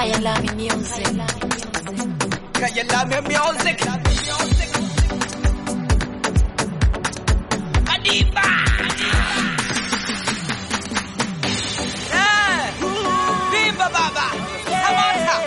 Kayalami music. Kayalami music. Adiba. Bimba baba. Hamata.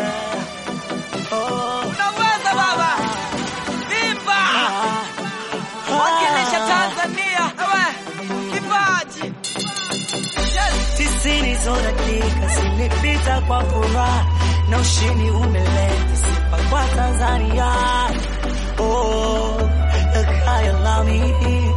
Unaweza baba. Bimba. Wakilisha Tanzania. Kipaji. Tisini zote dakika zimepita kwa furaha na ushindi umeleta sifa kwa Tanzania. Oh, Kayalami,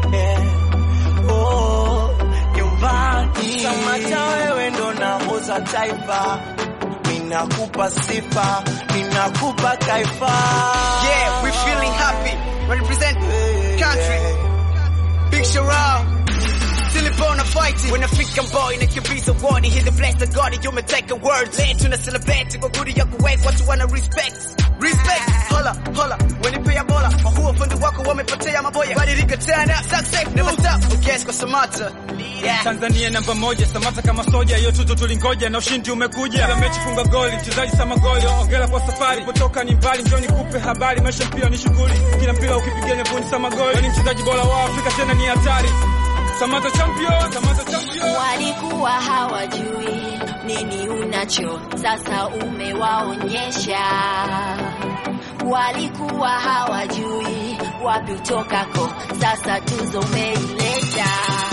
oh, nyumbani. Samata wewe ndo nahoza taifa, ninakupa sifa, ninakupa kaifa. Yeah, we feeling happy. We represent country. Big Sharab. Still born a fighting. When I think I'm boy, na kibisa wani. Hear the bless of God, you may take a word. Let to na celebrate. Kwa gudi ya kuwek, what you wanna respect. Respect. Hola, hola. When you pay a bola. Mahuwa fundi wako wamepotea maboya. Badilika tena, success, never stop. Ukies kwa Samata. Yeah. Tanzania namba 1, Samata kama soja. Yo tuto tulingoja na ushindi umekuja. Kila mechi funga goli, mchezaji sama goli. Ongera kwa safari, kutoka ni mbali. Njoni kupe habari, maisha mpira ni shughuli. Kila mpira ukipigania vundi sama goli. Ni mchezaji bora wa Afrika tena ni hatari. Samata champion, Samata champion. Walikuwa hawajui nini unacho, sasa umewaonyesha. Walikuwa hawajui wapi utokako, sasa tuzo umeileta.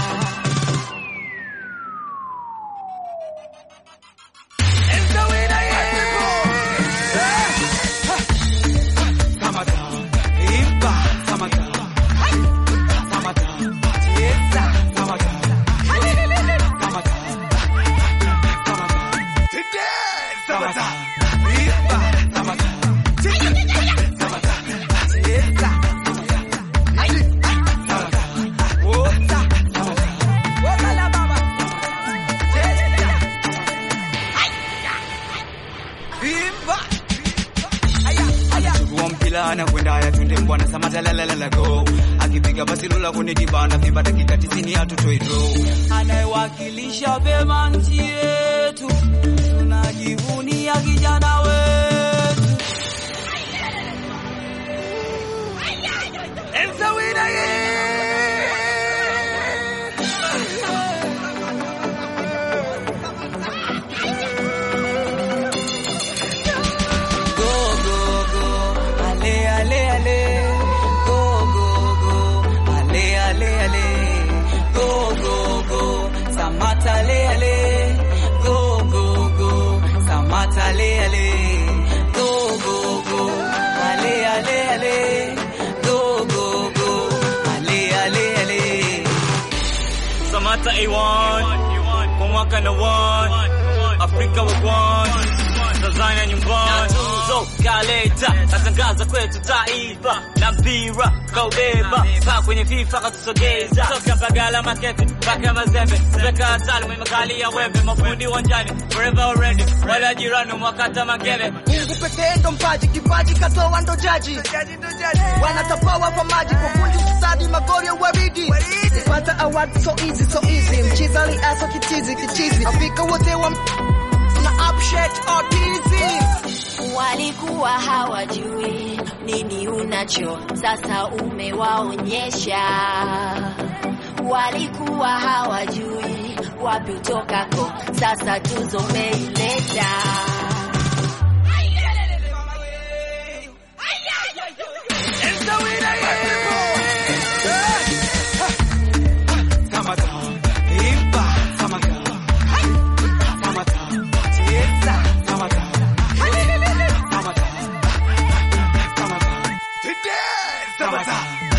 Na kwenda ya tunde mbwana Samata la go. Akipiga basi lula kwenye kibanda vimba dakika 90 hatutoi draw. Anayewakilisha vema nchi yetu, tunajivunia kijana wetu. Enza wina ye. Samata le ale, go go go. Samata le ale, go go go. Ale ale ale, go go go. Ale ale ale. Samata A1, kwa mwaka na 1, Afrika wa 1, Tanzania nyumbani. Tuzo kaleta, natangaza kwetu taifa. Na mpira kaubeba, pa kwenye FIFA katusogeza. Toka Mbagala makete, mpaka Mazembe. Seka asali, mwemakali ya wembe. Mafundi wanjani, forever already. Wala jirani mwakata magele. Mungu pekee ndo mpaji, kipaji katoa ndo jaji. Wanatapawa kwa maji, kwa fundi usadi magori ya waridi. Pata award so easy. Mchizali aso kitizi. Afrika wote wa na upshake autism. Walikuwa hawajui nini unacho, sasa umewaonyesha. Walikuwa hawajui wapi utokako, sasa tuzo umeileta. Samata.